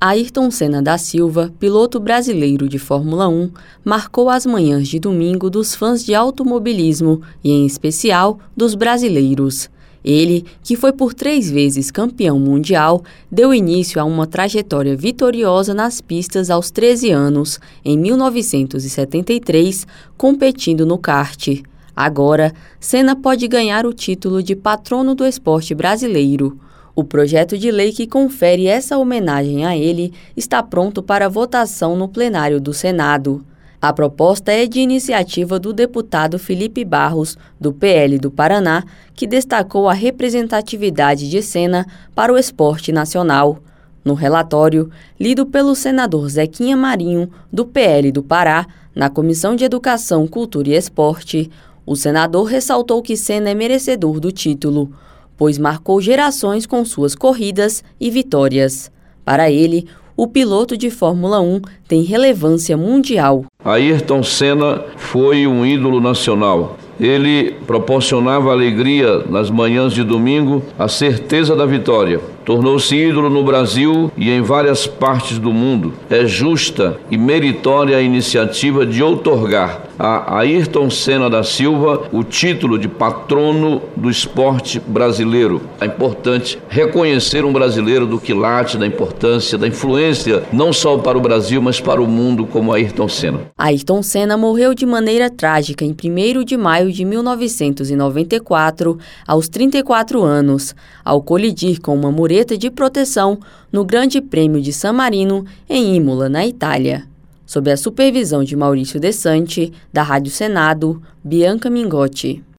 Ayrton Senna da Silva, piloto brasileiro de Fórmula 1, marcou as manhãs de domingo dos fãs de automobilismo e, em especial, dos brasileiros. Ele, que foi por 3 vezes campeão mundial, deu início a uma trajetória vitoriosa nas pistas aos 13 anos, em 1973, competindo no kart. Agora, Senna pode ganhar o título de patrono do esporte brasileiro. O projeto de lei que confere essa homenagem a ele está pronto para votação no plenário do Senado. A proposta é de iniciativa do deputado Felipe Barros, do PL do Paraná, que destacou a representatividade de Senna para o esporte nacional. No relatório, lido pelo senador Zequinha Marinho, do PL do Pará, na Comissão de Educação, Cultura e Esporte, o senador ressaltou que Senna é merecedor do título, pois marcou gerações com suas corridas e vitórias. Para ele, o piloto de Fórmula 1 tem relevância mundial. Ayrton Senna foi um ídolo nacional. Ele proporcionava alegria nas manhãs de domingo, a certeza da vitória. Tornou-se ídolo no Brasil e em várias partes do mundo. É justa e meritória a iniciativa de outorgar a Ayrton Senna da Silva o título de patrono do esporte brasileiro. É importante reconhecer um brasileiro do quilate, da importância, da influência, não só para o Brasil, mas para o mundo, como Ayrton Senna. Ayrton Senna morreu de maneira trágica em 1º de maio de 1994, aos 34 anos, ao colidir com uma mureta de proteção no Grande Prêmio de San Marino, em Imola, na Itália. Sob a supervisão de Maurício De Santi, da Rádio Senado, Bianca Mingotti.